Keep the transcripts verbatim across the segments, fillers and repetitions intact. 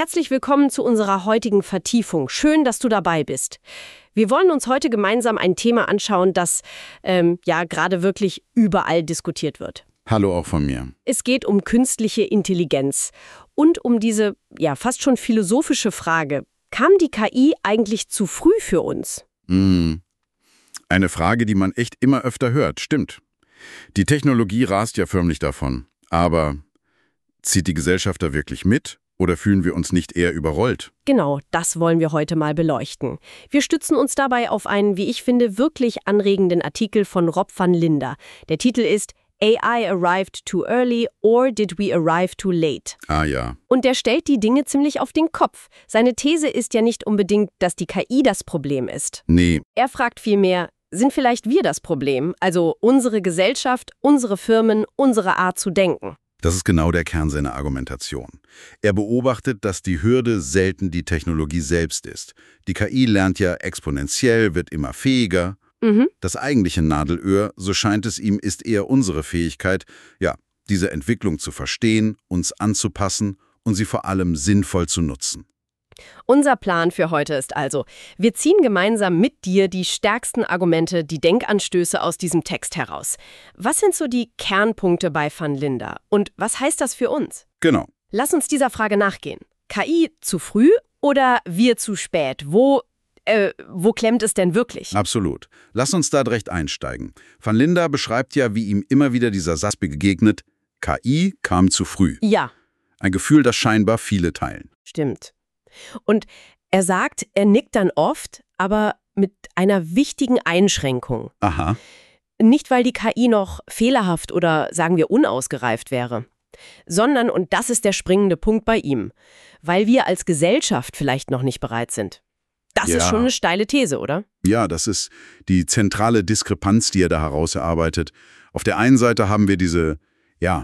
Herzlich willkommen zu unserer heutigen Vertiefung. Schön, dass du dabei bist. Wir wollen uns heute gemeinsam ein Thema anschauen, das ähm, ja gerade wirklich überall diskutiert wird. Hallo auch von mir. Es geht um künstliche Intelligenz und um diese ja fast schon philosophische Frage: Kam die K I eigentlich zu früh für uns? Mm. Eine Frage, die man echt immer öfter hört, stimmt. Die Technologie rast ja förmlich davon. Aber zieht die Gesellschaft da wirklich mit? Oder fühlen wir uns nicht eher überrollt? Genau, das wollen wir heute mal beleuchten. Wir stützen uns dabei auf einen, wie ich finde, wirklich anregenden Artikel von Rob van Linder. Der Titel ist A I arrived too early or did we arrive too late? Ah ja. Und der stellt die Dinge ziemlich auf den Kopf. Seine These ist ja nicht unbedingt, dass die K I das Problem ist. Nee. Er fragt vielmehr, sind vielleicht wir das Problem? Also unsere Gesellschaft, unsere Firmen, unsere Art zu denken. Das ist genau der Kern seiner Argumentation. Er beobachtet, dass die Hürde selten die Technologie selbst ist. Die K I lernt ja exponentiell, wird immer fähiger. Mhm. Das eigentliche Nadelöhr, so scheint es ihm, ist eher unsere Fähigkeit, ja, diese Entwicklung zu verstehen, uns anzupassen und sie vor allem sinnvoll zu nutzen. Unser Plan für heute ist also, wir ziehen gemeinsam mit dir die stärksten Argumente, die Denkanstöße aus diesem Text heraus. Was sind so die Kernpunkte bei van Linder und was heißt das für uns? Genau. Lass uns dieser Frage nachgehen. K I zu früh oder wir zu spät? Wo, äh, wo klemmt es denn wirklich? Absolut. Lass uns da direkt einsteigen. Van Linder beschreibt ja, wie ihm immer wieder dieser Satz begegnet: K I kam zu früh. Ja. Ein Gefühl, das scheinbar viele teilen. Stimmt. Und er sagt, er nickt dann oft, aber mit einer wichtigen Einschränkung. Aha. Nicht, weil die K I noch fehlerhaft oder, sagen wir, unausgereift wäre, sondern, und das ist der springende Punkt bei ihm, weil wir als Gesellschaft vielleicht noch nicht bereit sind. Das Ja. ist schon eine steile These, oder? Ja, das ist die zentrale Diskrepanz, die er da herausarbeitet. Auf der einen Seite haben wir diese, ja,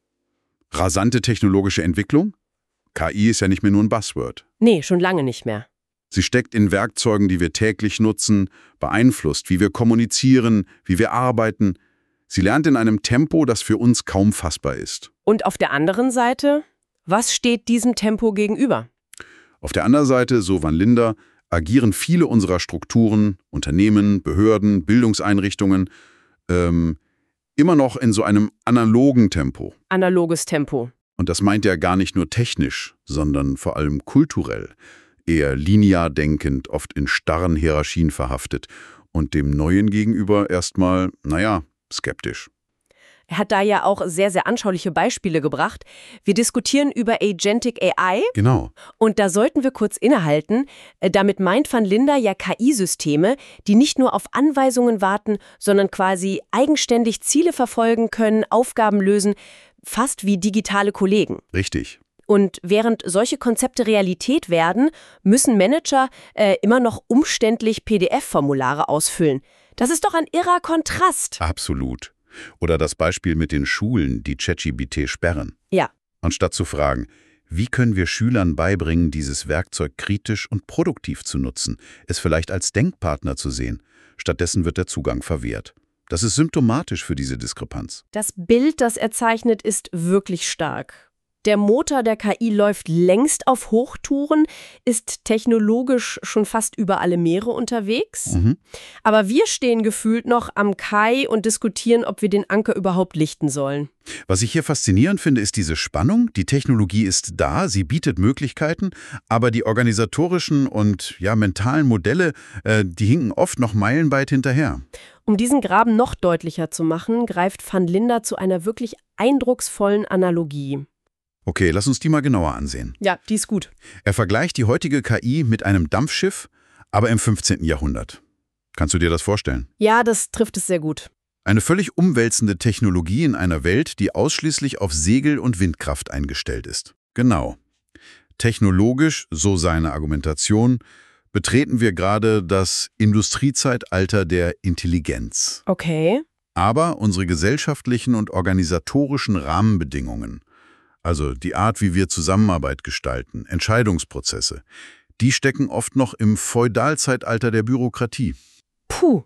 rasante technologische Entwicklung. K I ist ja nicht mehr nur ein Buzzword. Nee, schon lange nicht mehr. Sie steckt in Werkzeugen, die wir täglich nutzen, beeinflusst, wie wir kommunizieren, wie wir arbeiten. Sie lernt in einem Tempo, das für uns kaum fassbar ist. Und auf der anderen Seite, was steht diesem Tempo gegenüber? Auf der anderen Seite, so van Linder, agieren viele unserer Strukturen, Unternehmen, Behörden, Bildungseinrichtungen ähm, immer noch in so einem analogen Tempo. Analoges Tempo. Und das meint er gar nicht nur technisch, sondern vor allem kulturell. Eher linear denkend, oft in starren Hierarchien verhaftet und dem Neuen gegenüber erstmal, naja, skeptisch. Er hat da ja auch sehr, sehr anschauliche Beispiele gebracht. Wir diskutieren über Agentic A I. Genau. Und da sollten wir kurz innehalten. Äh, Damit meint van Linder ja K I-Systeme, die nicht nur auf Anweisungen warten, sondern quasi eigenständig Ziele verfolgen können, Aufgaben lösen, fast wie digitale Kollegen. Richtig. Und während solche Konzepte Realität werden, müssen Manager äh, immer noch umständlich P D F-Formulare ausfüllen. Das ist doch ein irrer Kontrast. Absolut. Oder das Beispiel mit den Schulen, die ChatGPT sperren. Ja. Anstatt zu fragen, wie können wir Schülern beibringen, dieses Werkzeug kritisch und produktiv zu nutzen, es vielleicht als Denkpartner zu sehen. Stattdessen wird der Zugang verwehrt. Das ist symptomatisch für diese Diskrepanz. Das Bild, das er zeichnet, ist wirklich stark. Der Motor der K I läuft längst auf Hochtouren, ist technologisch schon fast über alle Meere unterwegs. Mhm. Aber wir stehen gefühlt noch am Kai und diskutieren, ob wir den Anker überhaupt lichten sollen. Was ich hier faszinierend finde, ist diese Spannung. Die Technologie ist da, sie bietet Möglichkeiten, aber die organisatorischen und ja, mentalen Modelle, äh, die hinken oft noch meilenweit hinterher. Um diesen Graben noch deutlicher zu machen, greift van Linder zu einer wirklich eindrucksvollen Analogie. Okay, lass uns die mal genauer ansehen. Ja, die ist gut. Er vergleicht die heutige K I mit einem Dampfschiff, aber im fünfzehnten Jahrhundert. Kannst du dir das vorstellen? Ja, das trifft es sehr gut. Eine völlig umwälzende Technologie in einer Welt, die ausschließlich auf Segel- und Windkraft eingestellt ist. Genau. Technologisch, so seine Argumentation, betreten wir gerade das Industriezeitalter der Intelligenz. Okay. Aber unsere gesellschaftlichen und organisatorischen Rahmenbedingungen, also die Art, wie wir Zusammenarbeit gestalten, Entscheidungsprozesse, die stecken oft noch im Feudalzeitalter der Bürokratie. Puh.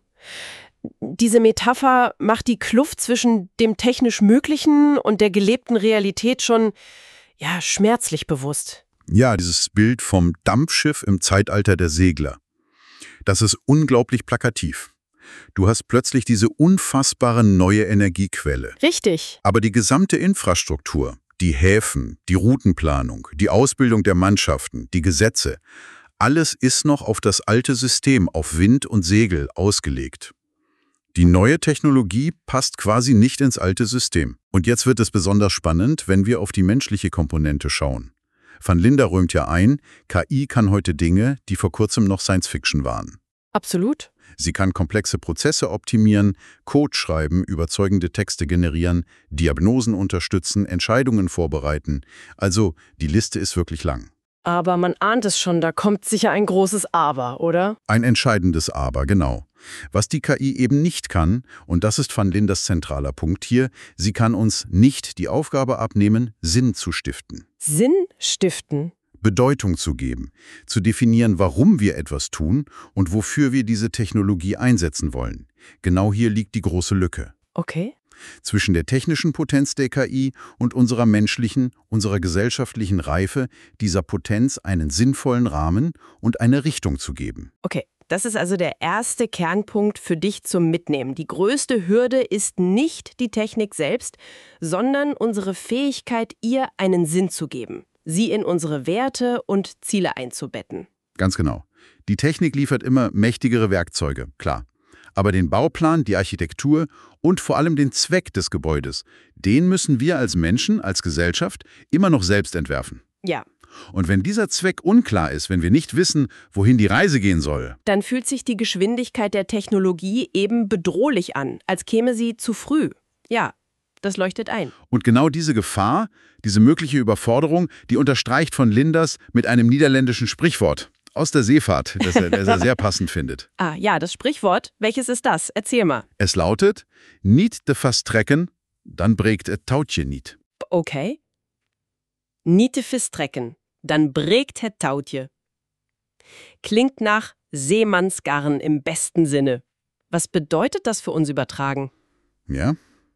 Diese Metapher macht die Kluft zwischen dem technisch Möglichen und der gelebten Realität schon, ja, schmerzlich bewusst. Ja, dieses Bild vom Dampfschiff im Zeitalter der Segler. Das ist unglaublich plakativ. Du hast plötzlich diese unfassbare neue Energiequelle. Richtig. Aber die gesamte Infrastruktur, die Häfen, die Routenplanung, die Ausbildung der Mannschaften, die Gesetze, alles ist noch auf das alte System, auf Wind und Segel ausgelegt. Die neue Technologie passt quasi nicht ins alte System. Und jetzt wird es besonders spannend, wenn wir auf die menschliche Komponente schauen. Van Linde räumt ja ein, K I kann heute Dinge, die vor kurzem noch Science-Fiction waren. Absolut. Sie kann komplexe Prozesse optimieren, Code schreiben, überzeugende Texte generieren, Diagnosen unterstützen, Entscheidungen vorbereiten. Also, die Liste ist wirklich lang. Aber man ahnt es schon, da kommt sicher ein großes Aber, oder? Ein entscheidendes Aber, genau. Was die K I eben nicht kann, und das ist Van Lindes zentraler Punkt hier, sie kann uns nicht die Aufgabe abnehmen, Sinn zu stiften. Sinn stiften? Bedeutung zu geben, zu definieren, warum wir etwas tun und wofür wir diese Technologie einsetzen wollen. Genau hier liegt die große Lücke. Okay. Zwischen der technischen Potenz der K I und unserer menschlichen, unserer gesellschaftlichen Reife, dieser Potenz einen sinnvollen Rahmen und eine Richtung zu geben. Okay, das ist also der erste Kernpunkt für dich zum Mitnehmen. Die größte Hürde ist nicht die Technik selbst, sondern unsere Fähigkeit, ihr einen Sinn zu geben, sie in unsere Werte und Ziele einzubetten. Ganz genau. Die Technik liefert immer mächtigere Werkzeuge, klar. Aber den Bauplan, die Architektur und vor allem den Zweck des Gebäudes, den müssen wir als Menschen, als Gesellschaft immer noch selbst entwerfen. Ja. Und wenn dieser Zweck unklar ist, wenn wir nicht wissen, wohin die Reise gehen soll, dann fühlt sich die Geschwindigkeit der Technologie eben bedrohlich an, als käme sie zu früh. Ja, das leuchtet ein. Und genau diese Gefahr, diese mögliche Überforderung, die unterstreicht Van Linders mit einem niederländischen Sprichwort aus der Seefahrt, das er, das er sehr passend findet. Ah, ja, das Sprichwort. Welches ist das? Erzähl mal. Es lautet, niet te vast trekken, dan breekt het touwtje niet. Okay. Niet te vast trekken, dann breekt het touwtje. Klingt nach Seemannsgarn im besten Sinne. Was bedeutet das für uns übertragen? Ja.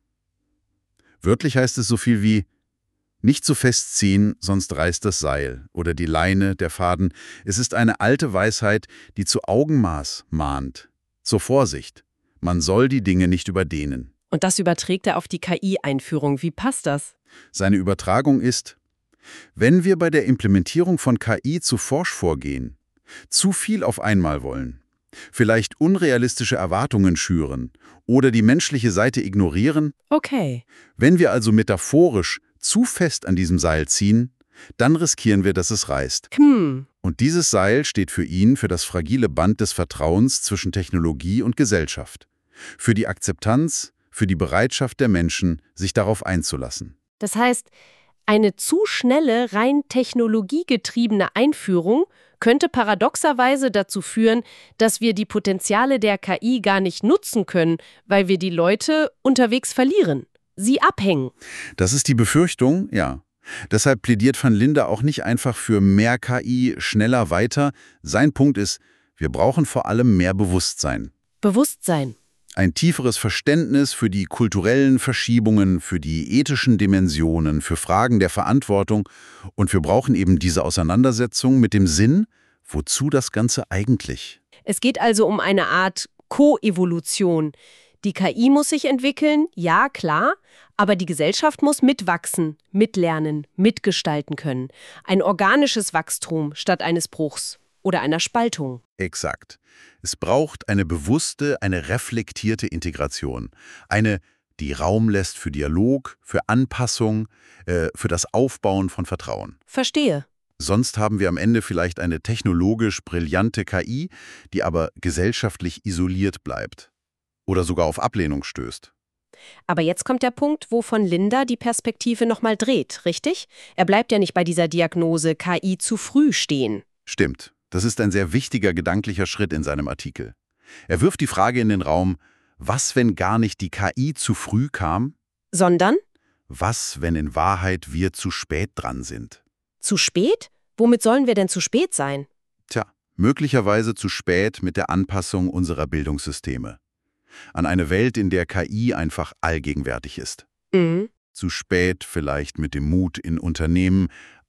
Wörtlich heißt es so viel wie nicht zu festziehen, sonst reißt das Seil oder die Leine, der Faden. Es ist eine alte Weisheit, die zu Augenmaß mahnt, zur Vorsicht. Man soll die Dinge nicht überdehnen. Und das überträgt er auf die K I-Einführung. Wie passt das? Seine Übertragung ist, wenn wir bei der Implementierung von K I zu forsch vorgehen, zu viel auf einmal wollen, vielleicht unrealistische Erwartungen schüren oder die menschliche Seite ignorieren, okay. Wenn wir also metaphorisch zu fest an diesem Seil ziehen, dann riskieren wir, dass es reißt. Hm. Und dieses Seil steht für ihn für das fragile Band des Vertrauens zwischen Technologie und Gesellschaft, für die Akzeptanz, für die Bereitschaft der Menschen, sich darauf einzulassen. Das heißt, eine zu schnelle, rein technologiegetriebene Einführung könnte paradoxerweise dazu führen, dass wir die Potenziale der K I gar nicht nutzen können, weil wir die Leute unterwegs verlieren, sie abhängen. Das ist die Befürchtung, ja. Deshalb plädiert Van Linde auch nicht einfach für mehr K I, schneller weiter. Sein Punkt ist, wir brauchen vor allem mehr Bewusstsein. Bewusstsein. Ein tieferes Verständnis für die kulturellen Verschiebungen, für die ethischen Dimensionen, für Fragen der Verantwortung. Und wir brauchen eben diese Auseinandersetzung mit dem Sinn, wozu das Ganze eigentlich? Es geht also um eine Art Koevolution. Die K I muss sich entwickeln, ja, klar, aber die Gesellschaft muss mitwachsen, mitlernen, mitgestalten können. Ein organisches Wachstum statt eines Bruchs oder einer Spaltung. Exakt. Es braucht eine bewusste, eine reflektierte Integration. Eine, die Raum lässt für Dialog, für Anpassung, äh, für das Aufbauen von Vertrauen. Verstehe. Sonst haben wir am Ende vielleicht eine technologisch brillante K I, die aber gesellschaftlich isoliert bleibt. Oder sogar auf Ablehnung stößt. Aber jetzt kommt der Punkt, wo von Linde die Perspektive nochmal dreht, richtig? Er bleibt ja nicht bei dieser Diagnose K I zu früh stehen. Stimmt. Das ist ein sehr wichtiger gedanklicher Schritt in seinem Artikel. Er wirft die Frage in den Raum, was, wenn gar nicht die K I zu früh kam? Sondern? Was, wenn in Wahrheit wir zu spät dran sind? Zu spät? Womit sollen wir denn zu spät sein? Tja, möglicherweise zu spät mit der Anpassung unserer Bildungssysteme. An eine Welt, in der K I einfach allgegenwärtig ist. Mhm. Zu spät vielleicht mit dem Mut in Unternehmen,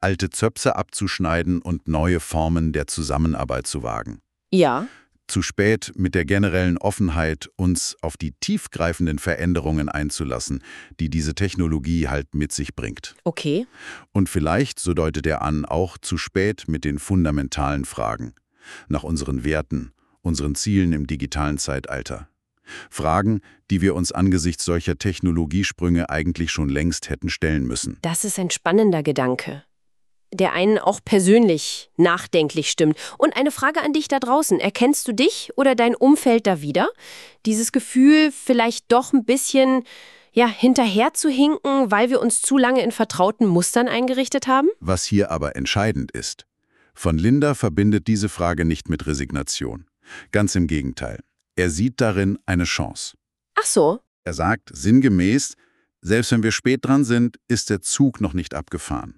alte Zöpfe abzuschneiden und neue Formen der Zusammenarbeit zu wagen. Ja. Zu spät mit der generellen Offenheit, uns auf die tiefgreifenden Veränderungen einzulassen, die diese Technologie halt mit sich bringt. Okay. Und vielleicht, so deutet er an, auch zu spät mit den fundamentalen Fragen nach unseren Werten, unseren Zielen im digitalen Zeitalter. Fragen, die wir uns angesichts solcher Technologiesprünge eigentlich schon längst hätten stellen müssen. Das ist ein spannender Gedanke, der einen auch persönlich nachdenklich stimmt. Und eine Frage an dich da draußen. Erkennst du dich oder dein Umfeld da wieder? Dieses Gefühl, vielleicht doch ein bisschen ja, hinterher zu hinken, weil wir uns zu lange in vertrauten Mustern eingerichtet haben? Was hier aber entscheidend ist: Von Linder verbindet diese Frage nicht mit Resignation. Ganz im Gegenteil. Er sieht darin eine Chance. Ach so. Er sagt sinngemäß, selbst wenn wir spät dran sind, ist der Zug noch nicht abgefahren.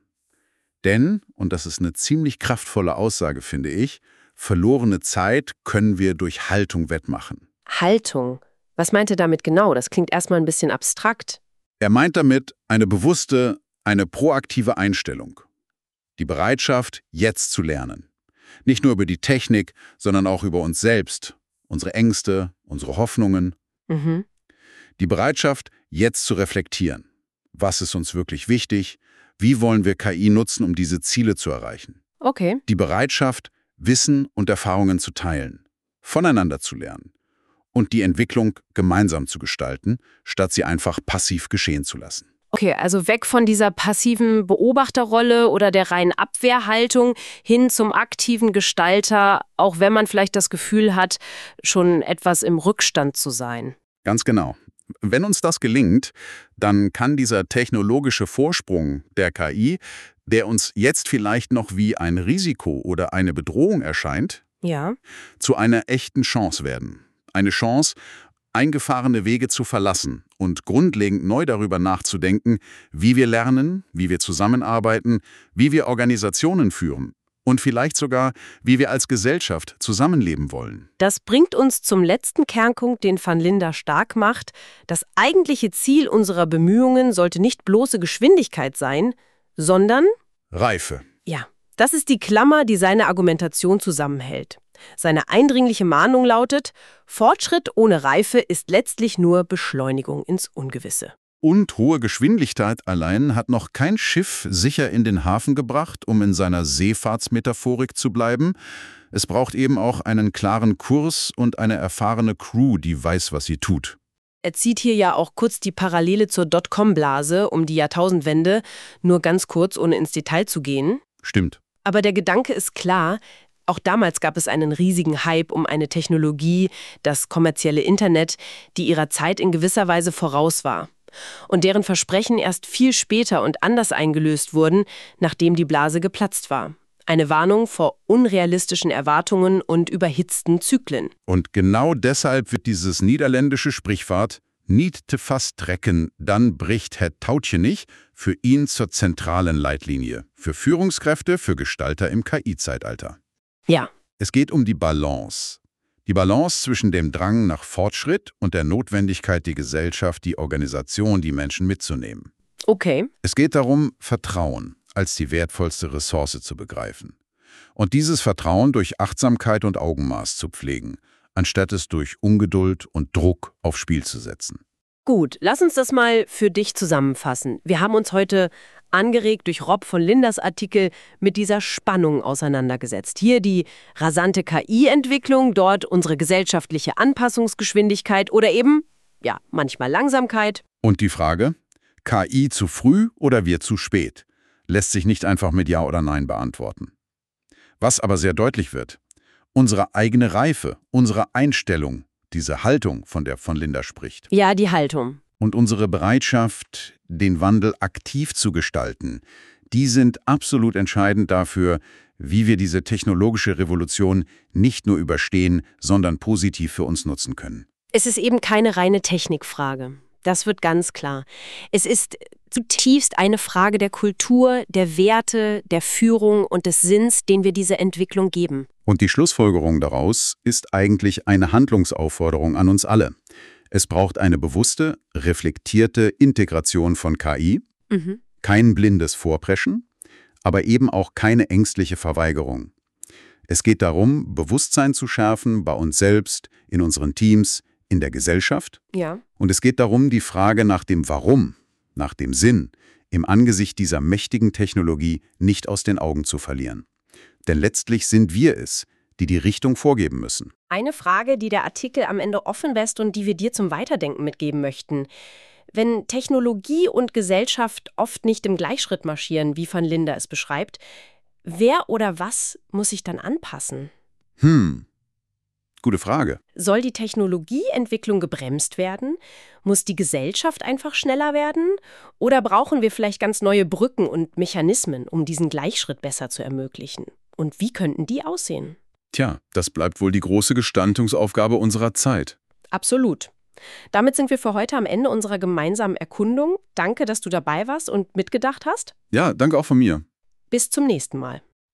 Denn, und das ist eine ziemlich kraftvolle Aussage, finde ich, verlorene Zeit können wir durch Haltung wettmachen. Haltung. Was meint er damit genau? Das klingt erstmal ein bisschen abstrakt. Er meint damit eine bewusste, eine proaktive Einstellung. Die Bereitschaft, jetzt zu lernen. Nicht nur über die Technik, sondern auch über uns selbst, unsere Ängste, unsere Hoffnungen. Mhm. Die Bereitschaft, jetzt zu reflektieren. Was ist uns wirklich wichtig? Wie wollen wir K I nutzen, um diese Ziele zu erreichen? Okay. Die Bereitschaft, Wissen und Erfahrungen zu teilen, voneinander zu lernen und die Entwicklung gemeinsam zu gestalten, statt sie einfach passiv geschehen zu lassen. Okay, also weg von dieser passiven Beobachterrolle oder der reinen Abwehrhaltung hin zum aktiven Gestalter, auch wenn man vielleicht das Gefühl hat, schon etwas im Rückstand zu sein. Ganz genau. Wenn uns das gelingt, dann kann dieser technologische Vorsprung der K I, der uns jetzt vielleicht noch wie ein Risiko oder eine Bedrohung erscheint, Ja. zu einer echten Chance werden. Eine Chance, eingefahrene Wege zu verlassen und grundlegend neu darüber nachzudenken, wie wir lernen, wie wir zusammenarbeiten, wie wir Organisationen führen und vielleicht sogar, wie wir als Gesellschaft zusammenleben wollen. Das bringt uns zum letzten Kernpunkt, den van Linder stark macht. Das eigentliche Ziel unserer Bemühungen sollte nicht bloße Geschwindigkeit sein, sondern Reife. ja, das ist die Klammer, die seine Argumentation zusammenhält. Seine eindringliche Mahnung lautet: Fortschritt ohne Reife ist letztlich nur Beschleunigung ins Ungewisse. Und hohe Geschwindigkeit allein hat noch kein Schiff sicher in den Hafen gebracht, um in seiner Seefahrtsmetaphorik zu bleiben. Es braucht eben auch einen klaren Kurs und eine erfahrene Crew, die weiß, was sie tut. Er zieht hier ja auch kurz die Parallele zur Dotcom-Blase um die Jahrtausendwende, nur ganz kurz, ohne ins Detail zu gehen. Stimmt. Aber der Gedanke ist klar. Auch damals gab es einen riesigen Hype um eine Technologie, das kommerzielle Internet, die ihrer Zeit in gewisser Weise voraus war. Und deren Versprechen erst viel später und anders eingelöst wurden, nachdem die Blase geplatzt war. Eine Warnung vor unrealistischen Erwartungen und überhitzten Zyklen. Und genau deshalb wird dieses niederländische Sprichwort "Niet te vast trekken, dann bricht het touwtje nicht" für ihn zur zentralen Leitlinie. Für Führungskräfte, für Gestalter im K I-Zeitalter. Ja. Es geht um die Balance. Die Balance zwischen dem Drang nach Fortschritt und der Notwendigkeit, die Gesellschaft, die Organisation, die Menschen mitzunehmen. Okay. Es geht darum, Vertrauen als die wertvollste Ressource zu begreifen. Und dieses Vertrauen durch Achtsamkeit und Augenmaß zu pflegen, anstatt es durch Ungeduld und Druck aufs Spiel zu setzen. Gut, lass uns das mal für dich zusammenfassen. Wir haben uns heute angeregt durch Rob von Linders Artikel mit dieser Spannung auseinandergesetzt. Hier die rasante K I-Entwicklung, dort unsere gesellschaftliche Anpassungsgeschwindigkeit oder eben, ja, manchmal Langsamkeit. Und die Frage, K I zu früh oder wir zu spät, lässt sich nicht einfach mit Ja oder Nein beantworten. Was aber sehr deutlich wird: Unsere eigene Reife, unsere Einstellung, diese Haltung, von der von Linder spricht. Ja, die Haltung. Und unsere Bereitschaft, den Wandel aktiv zu gestalten, die sind absolut entscheidend dafür, wie wir diese technologische Revolution nicht nur überstehen, sondern positiv für uns nutzen können. Es ist eben keine reine Technikfrage. Das wird ganz klar. Es ist zutiefst eine Frage der Kultur, der Werte, der Führung und des Sinns, den wir dieser Entwicklung geben. Und die Schlussfolgerung daraus ist eigentlich eine Handlungsaufforderung an uns alle. Es braucht eine bewusste, reflektierte Integration von K I, Mhm. kein blindes Vorpreschen, aber eben auch keine ängstliche Verweigerung. Es geht darum, Bewusstsein zu schärfen bei uns selbst, in unseren Teams, in der Gesellschaft. Ja. Und es geht darum, die Frage nach dem Warum, nach dem Sinn, im Angesicht dieser mächtigen Technologie nicht aus den Augen zu verlieren. Denn letztlich sind wir es, die die Richtung vorgeben müssen. Eine Frage, die der Artikel am Ende offen lässt und die wir dir zum Weiterdenken mitgeben möchten. Wenn Technologie und Gesellschaft oft nicht im Gleichschritt marschieren, wie van Linde es beschreibt, wer oder was muss sich dann anpassen? Hm, gute Frage. Soll die Technologieentwicklung gebremst werden? Muss die Gesellschaft einfach schneller werden? Oder brauchen wir vielleicht ganz neue Brücken und Mechanismen, um diesen Gleichschritt besser zu ermöglichen? Und wie könnten die aussehen? Tja, das bleibt wohl die große Gestaltungsaufgabe unserer Zeit. Absolut. Damit sind wir für heute am Ende unserer gemeinsamen Erkundung. Danke, dass du dabei warst und mitgedacht hast. Ja, danke auch von mir. Bis zum nächsten Mal.